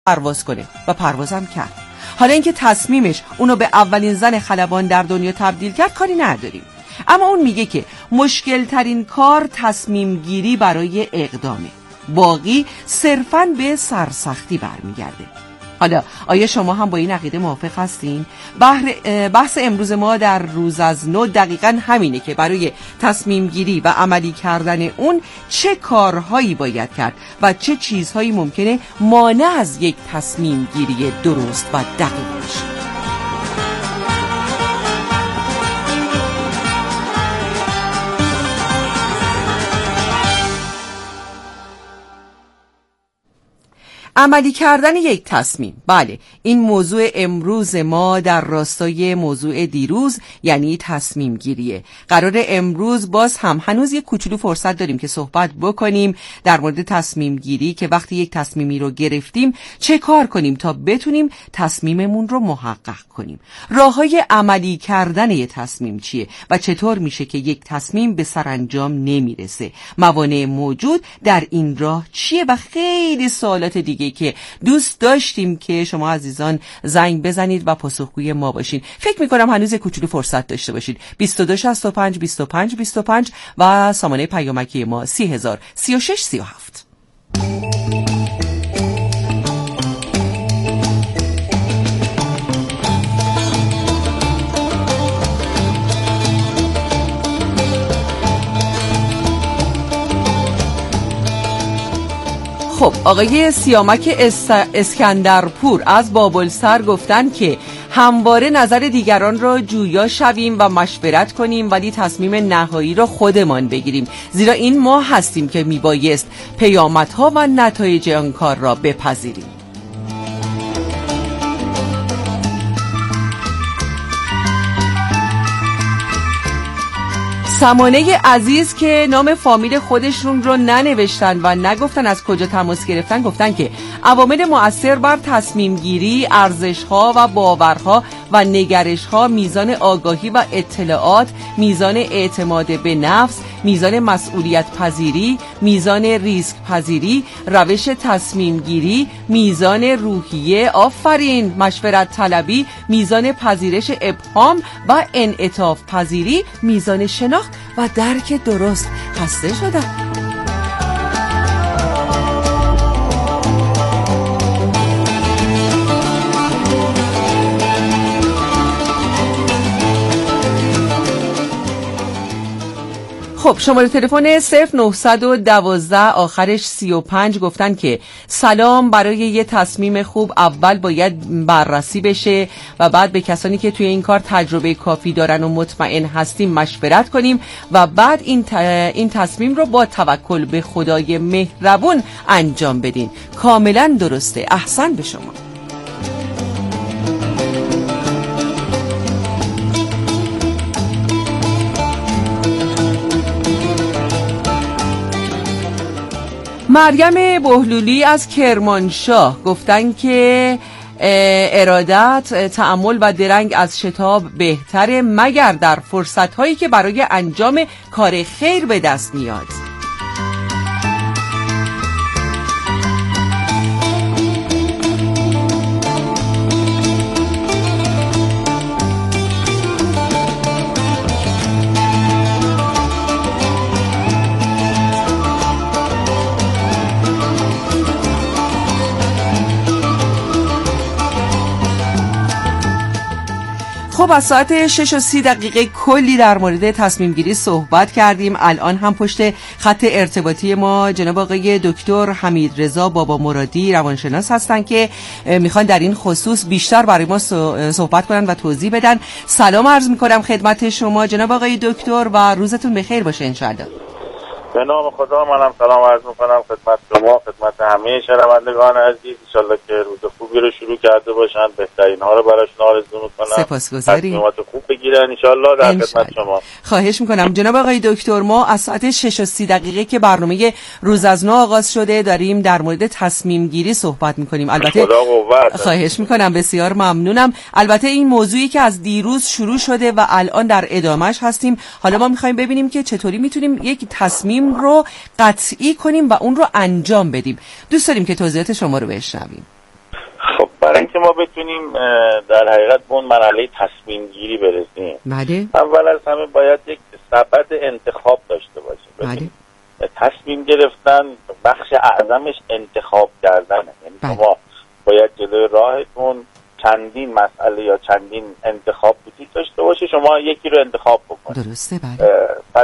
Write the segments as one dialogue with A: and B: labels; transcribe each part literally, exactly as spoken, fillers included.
A: پرواز کنه و پروازم کرد. حالا اینکه تصمیمش اونو به اولین زن خلبان در دنیا تبدیل کرد کاری نداریم، اما اون میگه که مشکل ترین کار تصمیم گیری برای اقدامه، باقی صرفاً به سرسختی برمیگرده. حالا آیا شما هم با این عقیده موافق هستین؟ بحث امروز ما در روز از نو دقیقاً همینه که برای تصمیم گیری و عملی کردن اون چه کارهایی باید کرد و چه چیزهایی ممکنه مانع از یک تصمیم گیری درست و دقیق بشه. عملی کردن یک تصمیم، بله این موضوع امروز ما در راستای موضوع دیروز یعنی تصمیم گیریه. قرار امروز باز هم هنوز یک کوچولو فرصت داریم که صحبت بکنیم در مورد تصمیم گیری، که وقتی یک تصمیمی رو گرفتیم چه کار کنیم تا بتونیم تصمیممون رو محقق کنیم. راههای عملی کردن یک تصمیم چیه و چطور میشه که یک تصمیم به سرانجام نمیرسه، موانع موجود در این راه چیه و خیلی سوالات دیگه که دوست داشتیم که شما عزیزان زنگ بزنید و پاسخگوی ما باشین. فکر میکنم هنوز کوچولو فرصت داشته باشید. بیست و دو شصت و پنج بیست و پنج بیست و پنج و سامانه پیامکی ما سی هزار سی و شش سی و هفت. خب آقای سیامک اس... اسکندرپور از بابلسر گفتن که همواره نظر دیگران را جویا شویم و مشورت کنیم، ولی تصمیم نهایی را خودمان بگیریم، زیرا این ما هستیم که میبایست پیامدها و نتایج آن کار را بپذیریم. سمانه عزیز که نام فامیل خودشون رو ننوشتن و نگفتن از کجا تماس گرفتن، گفتن که عوامل مؤثر بر تصمیم گیری ارزش‌ها و باورها و نگرش‌ها، میزان آگاهی و اطلاعات، میزان اعتماد به نفس، میزان مسئولیت پذیری، میزان ریسک پذیری، روش تصمیم گیری، میزان روحیه، آفرین، مشورت طلبی، میزان پذیرش ابهام و انعطاف پذیری، میزان شناخت و درک درست. خسته شدم. خب شماره تلفن صفر نهصد و دوازده آخرش سی و پنج گفتن که سلام، برای یه تصمیم خوب اول باید بررسی بشه و بعد به کسانی که توی این کار تجربه کافی دارن و مطمئن هستیم مشورت کنیم و بعد این ت... این تصمیم رو با توکل به خدای مهربون انجام بدین. کاملا درسته. احسن به شما. مریم بهلولی از کرمانشاه گفتن که ارادت، تأمل و درنگ از شتاب بهتره، مگر در فرصت‌هایی که برای انجام کار خیر به دست میاد. خب از ساعت شش و سی دقیقه کلی در مورد تصمیم گیری صحبت کردیم. الان هم پشت خط ارتباطی ما جناب آقای دکتر حمیدرضا بابا مرادی روانشناس هستن که میخوان در این خصوص بیشتر برای ما صحبت کنن و توضیح بدن. سلام عرض میکنم خدمت شما جناب آقای دکتر و روزتون بخیر باشه انشالله.
B: به نام خدا منم سلام عرض میکنم خدمت شما، خدمت همه شنوندگان عزیز. انشالله که روز خوبی رو شروع کرده باشن، بهترین ها رو براشون آرزو میکنم.
A: سپاسگزاریم.
B: تصمیمات خوب بگیرن انشالله. در خدمت شما.
A: خواهش میکنم جناب آقای دکتر. ما از ساعت شش و سی دقیقه که برنامه روز از نو آغاز شده داریم در مورد تصمیم گیری صحبت میکنیم. البته
B: خدا قوت.
A: خواهش میکنم، بسیار ممنونم. البته این موضوعی که از دیروز شروع شده و الان در ادامهش هستیم. حالا ما میخوایم ببینیم که چطوری میتونیم یک تصمیم رو قطعی کنیم و اون رو انجام بدیم. دوست داریم که توضیحات شما رو بشنویم.
B: ما بتونیم در حقیقت به اون مرحله تصمیم گیری برسیم،
A: بله.
B: اول از همه باید یک سبد انتخاب داشته باشیم.
A: بله.
B: تصمیم گرفتن بخش اعظمش انتخاب کردنه، یعنی
A: بله.
B: شما باید جلوی راهتون چندین مسئله یا چندین انتخاب وجود داشته باشه، شما یکی رو انتخاب بکنید.
A: درسته. بله.
B: پس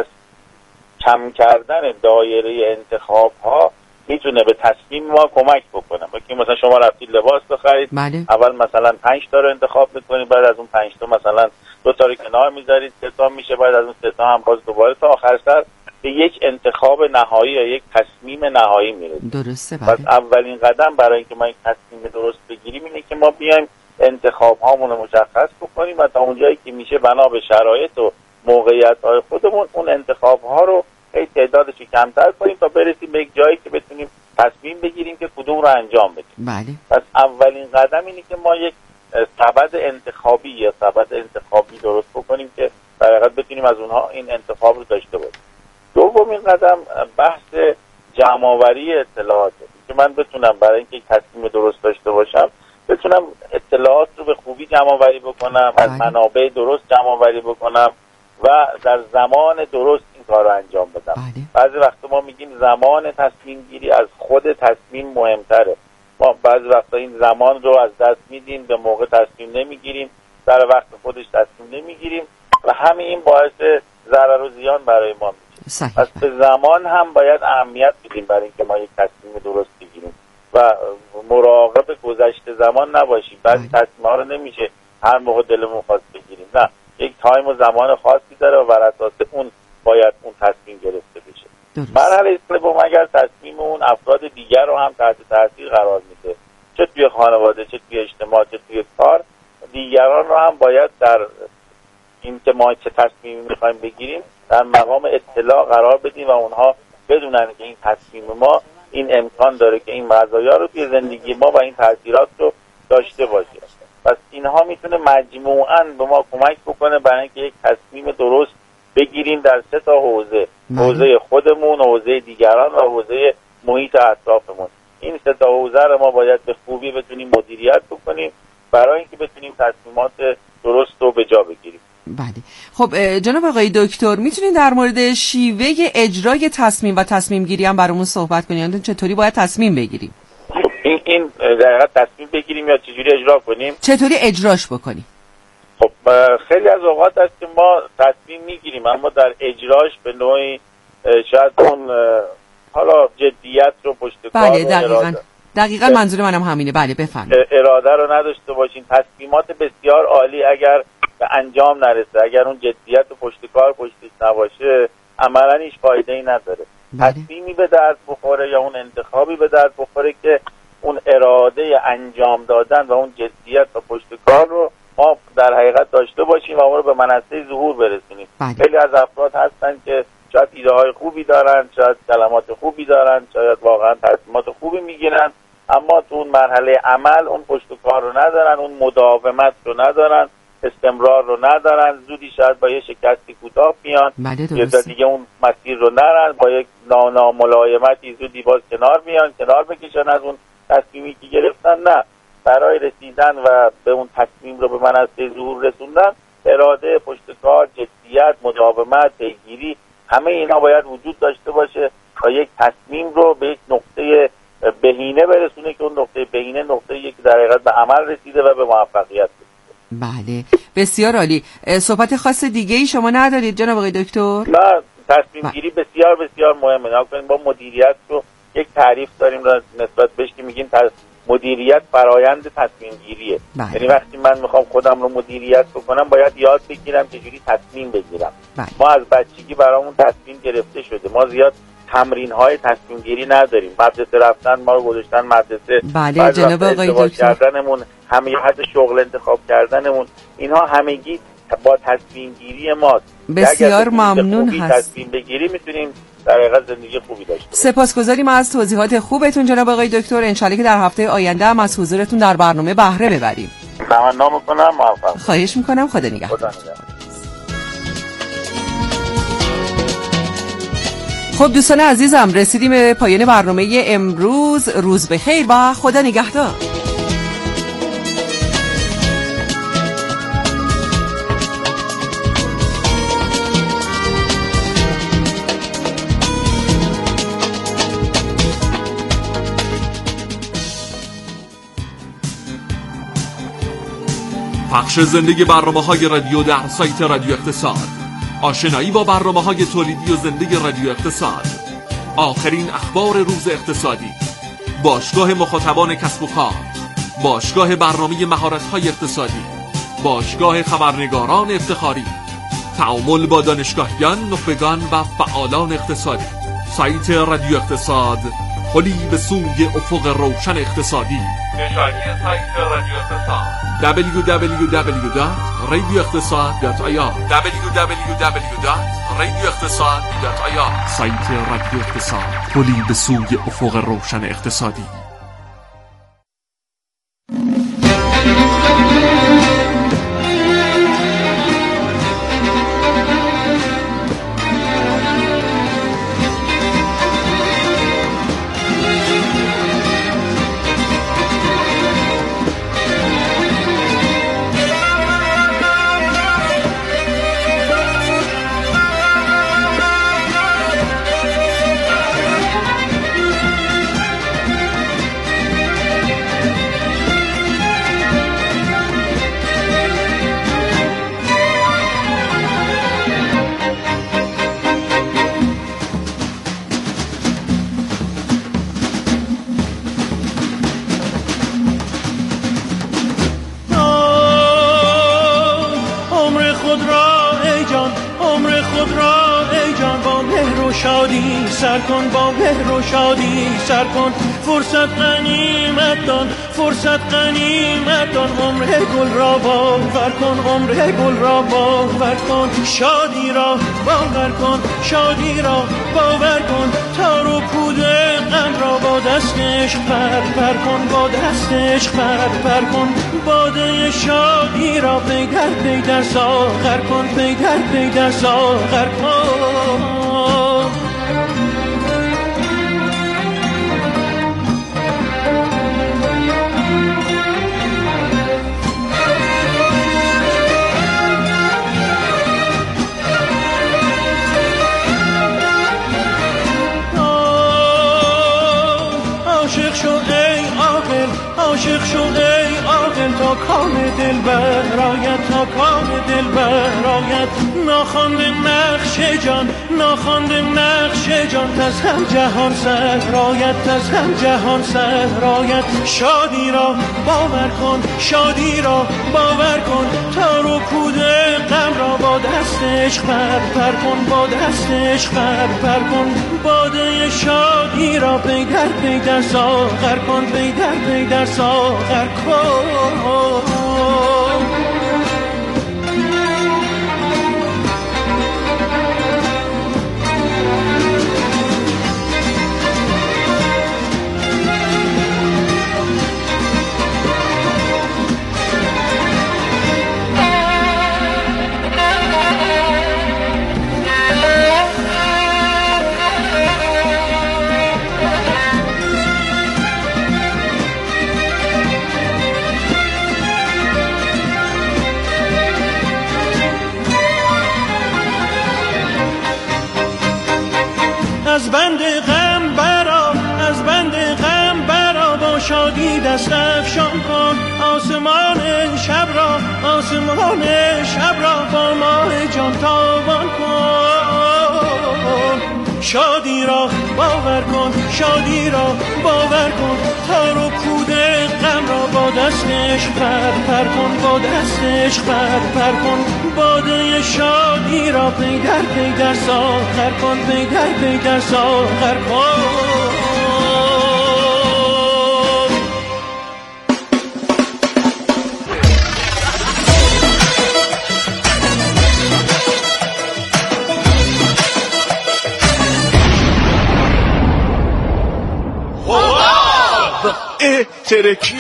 B: کم کردن دایره انتخاب ها میتونه به تصمیم ما کمک بکنه. که مثلا شما رفتید لباس بخرید،
A: بله.
B: اول مثلا پنج تا رو انتخاب میکنید، بعد از اون پنج تا مثلا دو تا رو کنار میذارید، سه تا میشه، بعد از اون سه تا هم باز دوباره تا آخر سر به یک انتخاب نهایی یا یک تصمیم نهایی میرسید.
A: درسته. بله.
B: پس اولین قدم برای اینکه ما یک تصمیم درست بگیریم اینه که ما بیایم انتخاب هامون رو مشخص بکنیم و تا اونجایی که میشه بنا به شرایط و موقعیت های خودمون اون انتخاب ها رو خیلی تعدادش کمتر کنیم تا برسیم به یک جایی که بتونیم تصمیم بگیریم که کدوم رو انجام بدیم.
A: بله.
B: پس اولین قدم اینه که ما یک سبد انتخابی یا سبد انتخابی درست بکنیم که در حقیقت بتونیم از اونها این انتخاب رو داشته باشیم. دومین قدم بحث جمع‌آوری اطلاعاته که من بتونم برای اینکه یک تصمیم درست داشته باشم بتونم اطلاعات رو به خوبی جمع‌آوری بکنم، از منابع درست جمع‌آوری بکنم و در زمان درست این کار رو انجام بدم.
A: بله.
B: بعضی وقتا ما میگیم زمان تصمیم گیری از خود تصمیم مهمتره. ما بعضی وقتا این زمان رو از دست میدیم، به موقع تصمیم نمیگیریم، در وقت خودش تصمیم نمیگیریم و همین این باعث ضرر و زیان برای ما میشه. پس به زمان هم باید اهمیت بدیم برای اینکه ما یک تصمیم درست بگیریم و مراقب گذشته زمان نباشیم. بعضی تصمیم‌ها رو نمیشه هر موقع دلمون خواست بگیریم، نه، یک تایم و زمان خاصی داره و بر اساس اون باید اون تصمیم گرفته بشه. مرحله سوم اگر تصمیم اون افراد دیگر رو هم تحت تاثیر قرار میده، چه توی خانواده، چه توی اجتماع، چه توی کار، دیگران رو هم باید در این که ما چه تصمیمی میخوایم بگیریم در مقام اطلاع قرار بدیم و اونها بدونن که این تصمیم ما این امکان داره که این مزایا رو توی زندگی ما و این تاثیرات رو داشته باشه. پس اینها میتونه مجموعاً به ما کمک بکنه برای اینکه یک تصمیم درست بگیریم در سه تا حوزه، حوزه خودمون، حوزه دیگران و حوزه محیط اطرافمون. این سه تا حوزه رو ما باید به خوبی بتونیم مدیریت بکنیم برای اینکه بتونیم تصمیمات درست رو به جا بگیریم.
A: بله. خب جناب آقای دکتر میتونید در مورد شیوه اجرای تصمیم و تصمیم گیری هم برامون صحبت کنید؟ چطوری باید تصمیم بگیریم؟
B: این این در حقیقت تصمیم بگیریم یا چجوری اجرا کنیم؟
A: چطوری اجراش بکنیم؟
B: خب خیلی از اوقات هست که ما تصمیم میگیریم اما در اجراش به نوعی شاید اون حالا جدیت رو پشت کار
A: بله دقیقاً دقیقاً منظور منم همینه. بله بفرمایید.
B: اراده رو نداشته باشین. تصمیمات بسیار عالی اگر به انجام نرسه، اگر اون جدیت و پشت کار پشتش نباشه، عملاً هیچ فایده‌ای نداره.
A: بله.
B: تصمیمی به درد بخوره یا اون انتخابی به درد بخوره که اون اراده انجام دادن و اون جدیت و پشت کار رو ما در حقیقت داشته باشیم و اون رو به منصه ظهور برسونیم.
A: بله.
B: خیلی از افراد هستن که شاید ایده های خوبی دارن، شاید کلمات خوبی دارن، شاید واقعا تصمیمات خوبی میگیرن، اما تو اون مرحله عمل اون پشت کار رو ندارن، اون مداومت رو ندارن، استمرار رو ندارن، زودی شاید با یه شکستی کوتاه میان،
A: بله
B: یه دیگه اون مسیر رو نرن، با یک ناملایمتی زودی باز کنار میان، کنار بکشن از اون تصمیمی که گرفتن. نه، برای رسیدن و به اون تصمیم رو به منصه ظهور رسوندن، اراده، پشت کار، جدیت، مداومت، پیگیری، همه اینا باید وجود داشته باشه تا یک تصمیم رو به یک نقطه بهینه برسونه که اون نقطه بهینه نقطه یک در حقیقت به عمل رسیده و به موفقیت رسیده.
A: بله بسیار عالی. صحبت خاص دیگه ای شما ندارید جناب آقای دکتر؟
B: نه، تصمیم گیری بسیار بسیار مهمه. نکنین با مدیریت رو یک تعریف داریم را نسبت بهش که میگیم مدیریت فرایند تصمیم گیریه. یعنی وقتی من میخوام خودم رو مدیریت بکنم باید یاد بگیرم که جوری تصمیم بگیرم. بله. ما از بچگی برامون تصمیم گرفته شده، ما زیاد تمرین های تصمیم گیری نداریم. مدرسه رفتن ما رو گذاشتن مدرسه،
A: بله جناب آقای دکتر،
B: کردنمون، همیت شغل انتخاب کردنمون، اینها همگی با تصمیم گیری ماست.
A: بسیار ممنون هست.
B: تصمیم بگیری میتونیم در حقیقت زندگی خوبی داشته باشیم.
A: سپاسگزاریم از توضیحات خوبتون جناب آقای دکتر. انشالله که در هفته آینده هم از حضورتون در برنامه بهره ببریم.
B: تمنا میکنم. موفق.
A: خواهش میکنم. خدا نگهدار.
B: خدا نگهدار.
A: خب دوستان عزیزم، رسیدیم به پایان برنامه امروز. روز بخیر و خدا نگهدار.
C: پخش زندگی برنامه‌های رادیو در سایت رادیو اقتصاد، آشنایی با برنامه‌های تولیدی و زندگی رادیو اقتصاد، آخرین اخبار روز اقتصادی، باشگاه مخاطبان کسب و کار، باشگاه برنامه مهارت‌های اقتصادی، باشگاه خبرنگاران افتخاری، تعامل با دانشگاهیان، نخبگان و فعالان اقتصادی. سایت رادیو اقتصاد، پلی به سوی افق روشن اقتصادی. نشانی سایت رادیو اقتصاد دبلیو دبلیو دبلیو دات رادیو اقتصاد دات آی آر دبلیو دبلیو دبلیو دات رادیو اقتصاد دات آی آر. سایت رادیو اقتصاد، پلی به سوی افق روشن اقتصادی.
D: سر کن با مهر و شادی سر کن، فرصت غنیمت دان، فرصت غنیمت دان، عمر گل را باور کن، عمر گل را باور کن، شادی را باور کن، شادی را باور کن، تار و پود غم را با دستش پر پر کن، با دستش پر پر کن، باده شادی را پیدر پیدر ساغر کن، پیدر پیدر ساغر کن. عاشق شو ای عاقل تا کام دل برایت، تا کام دل برایت، ناخوانده نقش جان، ناخوانده نقش جان، تز هم جهان صحرایت، تز هم جهان صحرایت، شادی را باور کن، شادی را باور کن، تار و پود غم را با دستش پر پر کن، با دستش پر پر کن، باده شادی را پیدر پیدر ساغر کن، پیدر پیدر ساغر کن. از بند غم برا، از بند غم برا، با شادی دست افشان کن، آسمان شب را، آسمان شب را با ماه جان تابان کن، شادی را باور کن، شادی را باور کن، تار و پود غم را با دستش پر پر کن، با دستش پر پر کن، باده شادی را پیدر پیدر ساغر کن، پیدر پیدر ساغر کن.
E: اه ترکی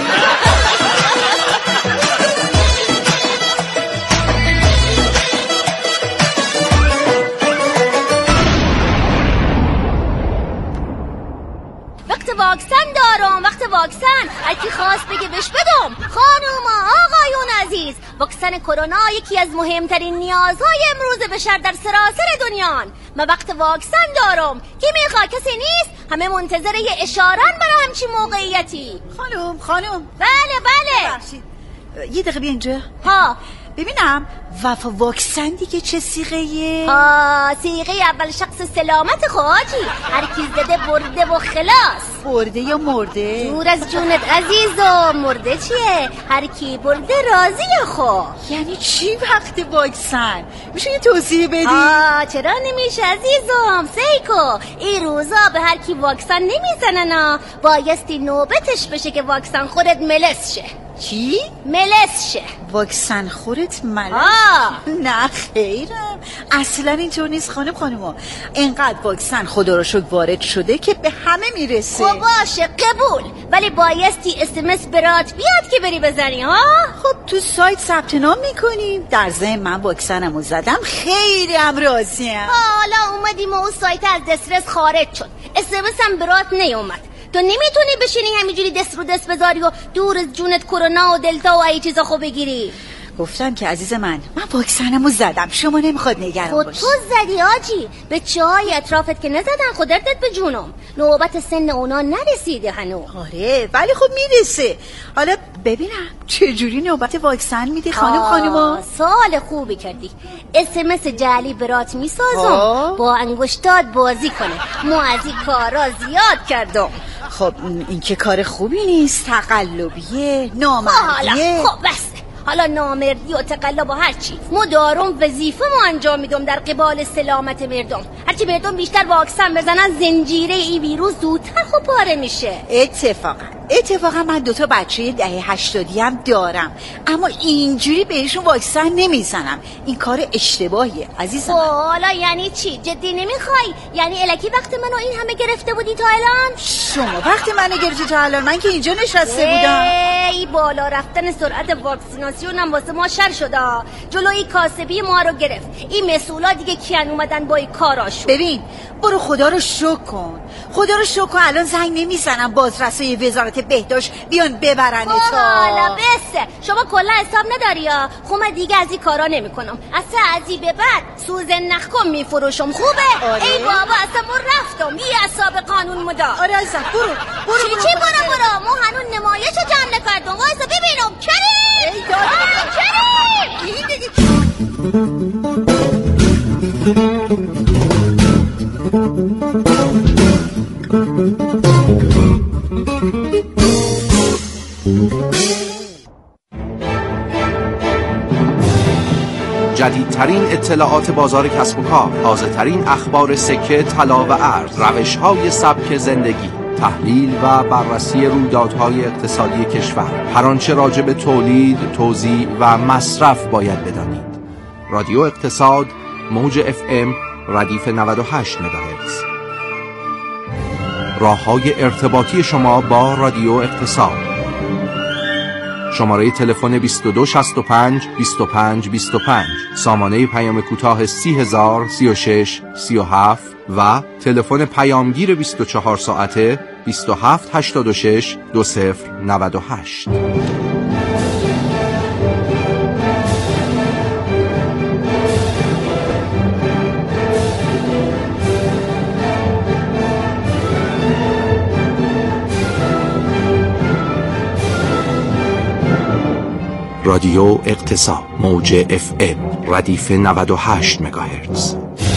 F: وقت واکسن دارم، وقت واکسن، هرکی خواست بگه بش بدم. خانوما آقایون عزیز، واکسن کرونا یکی از مهمترین نیازهای امروز بشر در سراسر دنیان. من وقت واکسن دارم، کی میخواد؟ کسی نیست؟ همه منتظر یه اشارن برای همچین موقعیتی.
G: خانم خانم
F: بله بله
G: ببخشید، یه دقیقه بیا اینجا.
F: ها
G: ببینم وفا واکسن دیگه چه سیغه‌یه؟
F: ها سیغه اول شخص سلامت خواهی، هر کی زده برده و خلاص.
G: برده یا مرده؟
F: دور از جونت عزیزم، مرده چیه؟ هر کی برده راضی خو.
G: یعنی چی وقت واکسن؟ میشه یه توضیح بدی؟
F: آه چرا نمیشه عزیزم؟ سیکو این روزا به هر کی واکسن نمیزنن، بایستی نوبتش بشه که واکسن خودت ملس شه.
G: چی؟
F: ملس شه.
G: واکسن خورت ملس؟
F: آه
G: نه خیرم، اصلا اینطور نیست خانم خانوما. اینقدر واکسن خدا رو شکر وارد شده که به همه میرسه.
F: خب باشه قبول، ولی بایستی اسمس برات بیاد که بری بزنی. ها
G: خب تو سایت ثبت نام میکنیم. در ضمن من واکسنمو زدم، خیلی هم راضیم.
F: حالا اومدیم و اون سایت از دسترس خارج شد، اسمس هم برات نیومد. تو نمیتونی بشینی همینجوری دست رو دست بذاری و دور از جونت کرونا و دلتا و ای چیزا خوب بگیری.
G: گفتم که عزیز من من واکسنمو زدم، شما نمیخواد نگران باشی.
F: خود تو زدی آجی، به چه های اطرافت که نزدن خودت به جونم. نوبت سن اونا نرسیده هنو.
G: آره ولی خب میرسه. حالا ببینم چجوری نوبت واکسن میدی خانم خانوما؟
F: سوال خوبی کردی. اسمس جعلی برات میسازم با انگشتات بازی کنه. ما از این کارا زیاد کردم.
G: خب این که کار خوبی نیست، تقلبیه، نامردیه.
F: خب بس حالا نامردی و تقلب و هر چی، ما دارم وظیفه ما انجام میدم در قبال سلامت مردم. هرچی مردم بیشتر واکسن بزنن زنجیره ای ویروس زودتر خوب پاره میشه.
G: اتفاقا اتفاقا من دوتا بچه دهه هشتادی هم دارم، اما اینجوری بهشون واکسن نمیزنم. این کار اشتباهیه عزیزم.
F: حالا یعنی چی؟ جدی نمیخوای؟ یعنی الکی وقت منو این همه گرفته بودی تا الان؟
G: شما وقت منو گرفتی تا الان؟ من که اینجا نشسته بودم.
F: ای بالا رفتن سرعت واکسیناسیون هم واسه ما شر شده. جلوی کاسبی ما رو گرفت. این مسئولا دیگه کیان اومدن با این کاراشون.
G: ببین برو خدا رو شکر کن، خدا رو شکر کن الان زنگ نمیزنم بازرسای وزارت بهداشت بیان ببرن تا.
F: حالا بسه شما کلا حساب نداری یا خومه دیگه از این کارا نمیکنم. اصلا از این به بعد سوزن نخکم میفروشم. خوبه؟
G: آره.
F: ای بابا اصلا من رفتم بی حساب قانون مدار.
G: آره عزیزم برو برو
F: چی
G: برو
F: چی برو برو ما هنون نمایش جمع نکردم. وایسا ببینم کریم.
G: ای دادم
F: کریم
G: این دیگه
H: جدیدترین اطلاعات بازار کسب و کار، تازه‌ترین اخبار سکه، طلا و ارز، روش‌های سبک زندگی، تحلیل و بررسی رویدادهای اقتصادی کشور، هر آنچه راجع به تولید، توزیع و مصرف باید بدانید. رادیو اقتصاد، موج اف ام، ردیف نود و هشت مگاهرتز. راه‌های ارتباطی شما با رادیو اقتصاد: شماره تلفن بیست و دو شصت و پنج بیست و پنج بیست و پنج، سامانه پیام کوتاه سی هزار سی و شش سی و هفت و تلفن پیامگیر بیست و چهار ساعته بیست و هفت هشتاد و شش دو صفر نود و هشت. رادیو اقتصاد، موج اف ام، ردیف نود و هشت مگاهرتز.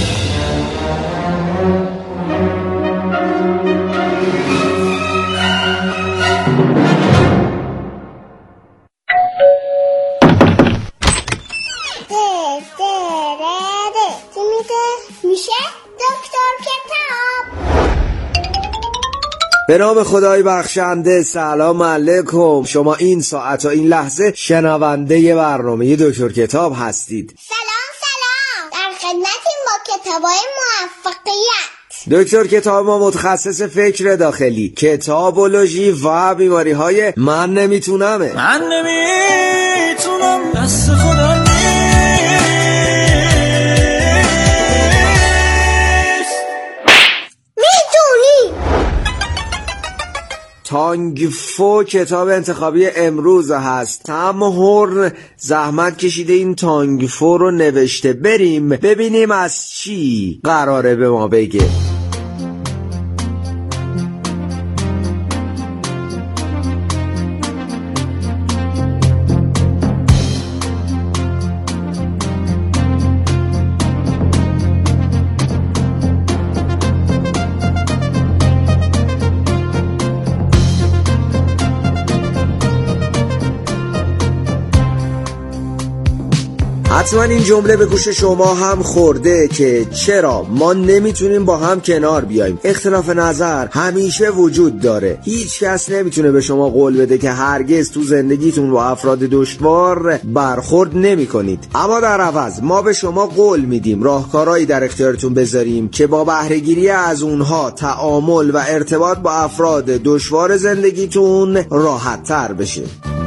I: میشه دکتر کتاب.
J: به نام خدای بخشنده. سلام علیکم. شما این ساعت و این لحظه شنونده برنامه دکتر کتاب هستید.
I: سلام سلام، در خدمتیم با کتابای موفقیت.
J: دکتر کتاب ما متخصص فکر داخلی، کتابولوژی و بیماری های من نمیتونمه.
D: من نمیتونم دست خدا نیست.
I: میتونی.
J: تانگفو کتاب انتخابی امروز هست. تم هورن زحمت کشیده این تانگفو رو نوشته. بریم ببینیم از چی قراره به ما بگه. حتما این جمله به گوش شما هم خورده که چرا ما نمیتونیم با هم کنار بیایم. اختلاف نظر همیشه وجود داره. هیچ کس نمیتونه به شما قول بده که هرگز تو زندگیتون با افراد دشوار برخورد نمی کنید. اما در عوض ما به شما قول میدیم راهکارهایی در اختیارتون بذاریم که با بهره‌گیری از اونها تعامل و ارتباط با افراد دشوار زندگیتون راحت تر بشه.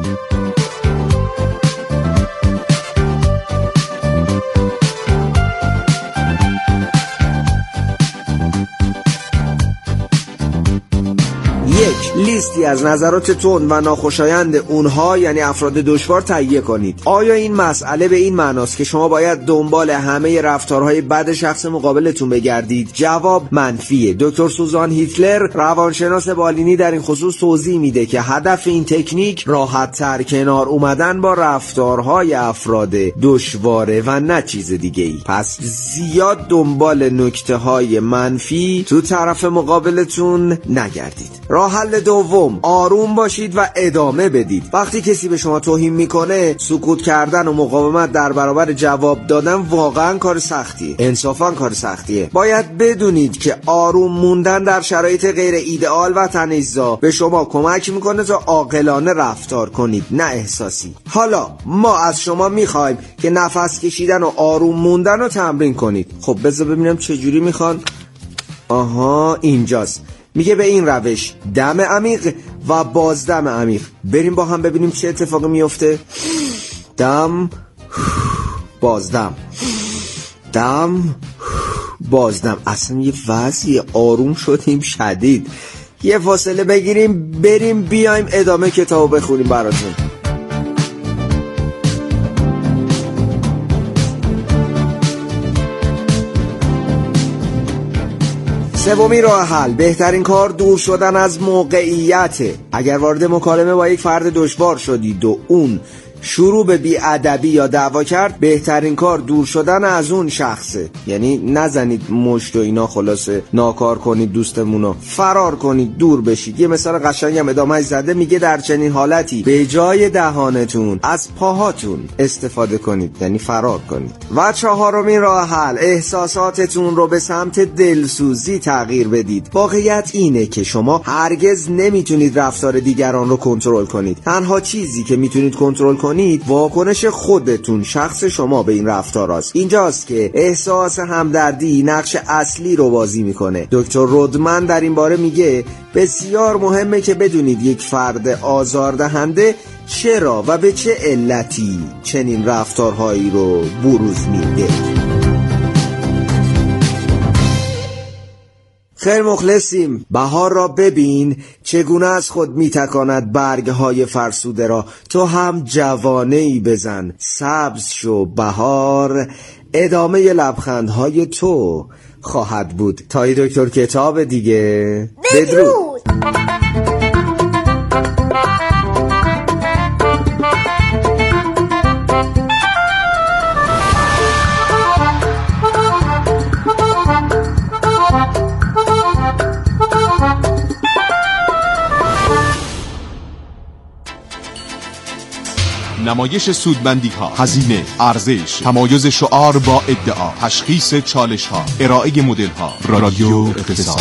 J: یک، لیستی از نظرات تند و ناخوشایند اونها یعنی افراد دشوار تهیه کنید. آیا این مسئله به این معناست که شما باید دنبال همه رفتارهای بد شخص مقابلتون بگردید؟ جواب منفیه. دکتر سوزان هیتلر روانشناس بالینی در این خصوص توضیح میده که هدف این تکنیک راحت تر کنار اومدن با رفتارهای افراد دشواره و نه چیز دیگه ای. پس زیاد دنبال نکته های منفی تو طرف مقابلتون نگردید. راه حل دوم، آروم باشید و ادامه بدید. وقتی کسی به شما توهین میکنه، سکوت کردن و مقاومت در برابر جواب دادن واقعا کار سختیه. انصافا کار سختیه. باید بدونید که آروم موندن در شرایط غیر ایدئال و تنش‌زا به شما کمک میکنه تا عاقلانه رفتار کنید، نه احساسی. حالا ما از شما میخوایم که نفس کشیدن و آروم موندن رو تمرین کنید. خب بذار ببینم چجوری میخوان. آها اینجاست. میگه به این روش دم عمیق و بازدم عمیق. بریم با هم ببینیم چه اتفاقی میفته. دم بازدم دم بازدم. اصلا یه وضعی آروم شدیم شدید. یه فاصله بگیریم بریم بیایم ادامه کتابو بخونیم براتون. سومی راه حل، بهترین کار دور شدن از موقعیته. اگر وارد مکالمه با یک فرد دشوار شدید و اون شروع به بی‌ادبی یا دعوا کرد، بهترین کار دور شدن از اون شخصه. یعنی نزنید مشت و اینا، خلاصه ناکار کنید دوستمونو، فرار کنید، دور بشید. یه مثال قشنگی هم ادامه زده، میگه در چنین حالتی به جای دهانتون از پاهاتون استفاده کنید، یعنی فرار کنید. و چهارمین راه حل، احساساتتون رو به سمت دلسوزی تغییر بدید. واقعیت اینه که شما هرگز نمیتونید رفتار دیگران رو کنترل کنید. تنها چیزی که میتونید کنترل کنید واکنش خودتون، شخص شما به این رفتار است. اینجاست که احساس همدردی نقش اصلی رو بازی میکنه. دکتر رودمن در این باره میگه بسیار مهمه که بدونید یک فرد آزاردهنده چرا و به چه علتی چنین رفتارهایی رو بروز میده. خیلی مخلصیم. بهار را ببین چگونه از خود میتکاند برگهای فرسوده را. تو هم جوانه‌ای بزن، سبز شو بهار، ادامه لبخندهای تو خواهد بود. تای دکتر کتاب دیگه. بدرود.
C: نمایش سودمندی ها، هزینه، ارزش، تمایز شعار با ادعا، تشخیص چالش ها، ارائه مدل ها. رادیو اقتصاد.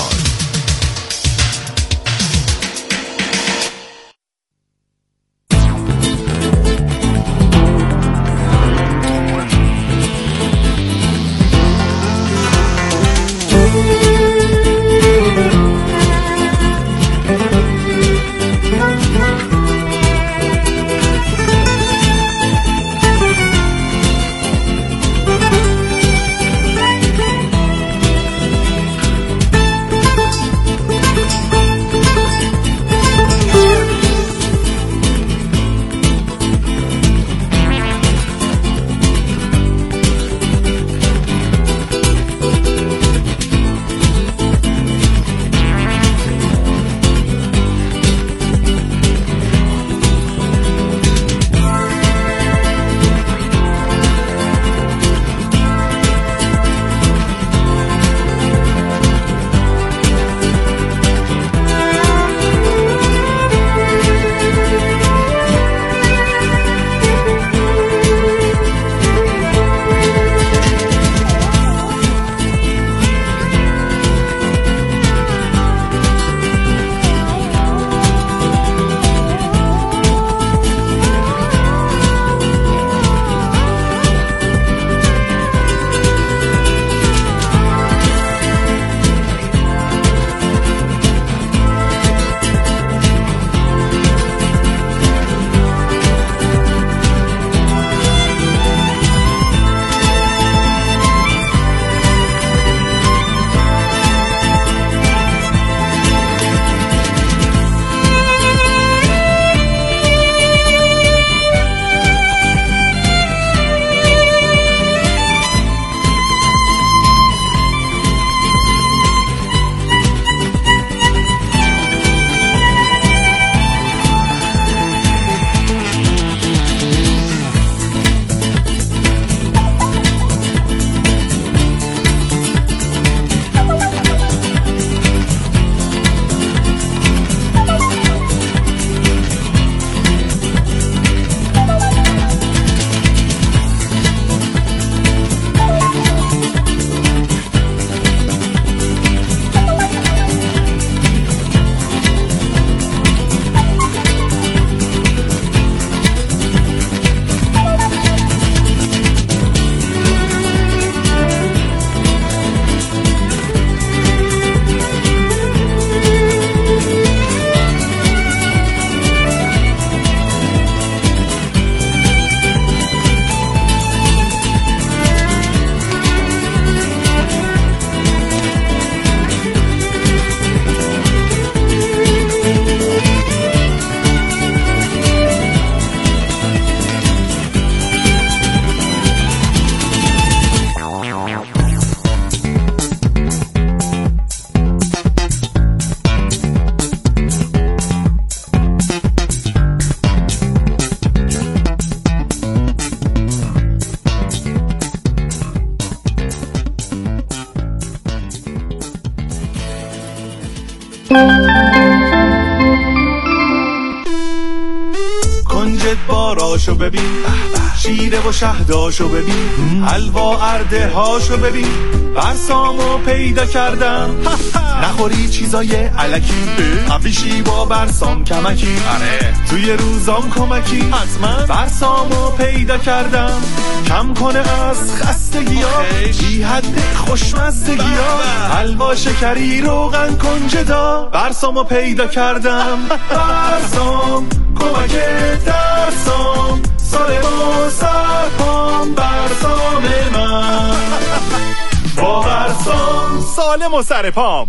K: هاشو ببین، شیره و شهداشو ببین، حلوا ارده هاشو ببین، برسامو پیدا کردم. نخوری چیزای علکی، قویشی با برسام کمکی، توی روزام کمکی، حتما برسامو پیدا کردم. کم کنه از خستگی ها، بی حد خوشمزدگی ها، حلوا شکری روغن کنجدا، برسامو پیدا کردم. برسام کمک درسام، سالم و سرپام، برسام من با برسام سالم و سرپام.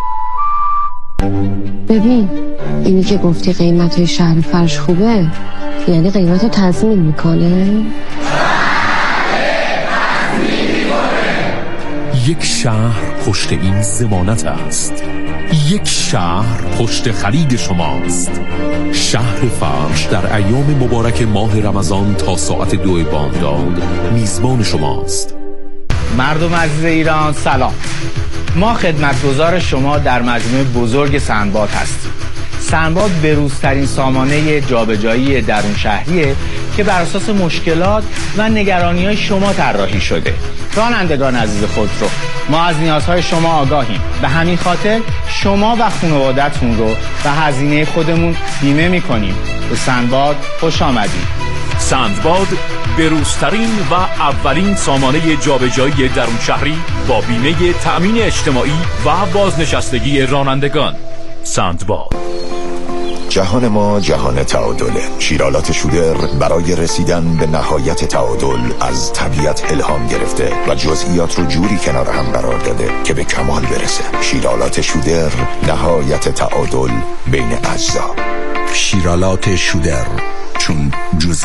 L: ببین اینی که گفتی قیمت شهر فرش خوبه، یعنی قیمت رو تضمین میکنه؟
M: یک شهر پشت این ضمانت است. یک شهر پشت خرید شماست. شهر فرش در ایام مبارک ماه رمضان تا ساعت دو بامداد میزبان شماست.
N: مردم عزیز ایران سلام. ما خدمتگزار شما در مجموعه بزرگ سندباد هستیم. سندباد بروزترین سامانه جابجایی درون شهریه که بر اساس مشکلات و نگرانی‌های شما طراحی شده. رانندگان عزیز خودرو، ما از نیازهای شما آگاهیم. به همین خاطر شما و خانواده‌تون رو به هزینه خودمون بیمه می‌کنیم. به سندباد خوش آمدید.
C: سندباد بروزترین و اولین سامانه جابجایی درون شهری با بیمه تأمین اجتماعی و بازنشستگی رانندگان. سندباد.
O: جهان ما جهان تعادله. شیرالات شودر برای رسیدن به نهایت تعادل از طبیعت الهام گرفته و جزئیات رو جوری کنار هم قرار داده که به کمال برسه. شیرالات شودر، نهایت تعادل بین اجزا.
P: شیرالات شودر، چون جز